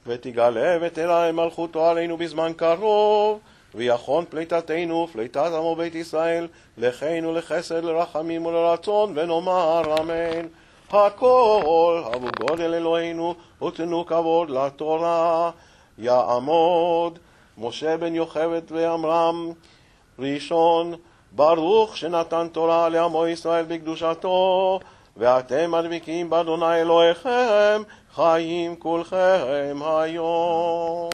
ותגלה ותראה מלכותו עלינו בזמן קרוב, ויחון פליטתנו, פליטת עמו בית ישראל, לכנו לחסד, לרחמים ולרצון, ונאמר אמן. הכל אבו גודל אלוהינו, ותנו כבוד לתורה. יעמוד משה בן יוכבד ועמרם ראשון, ברוך שנתן תורה לעמו ישראל בקדושתו, ואתם מדביקים באדוני אלוהיכם, חיים כולכם היום.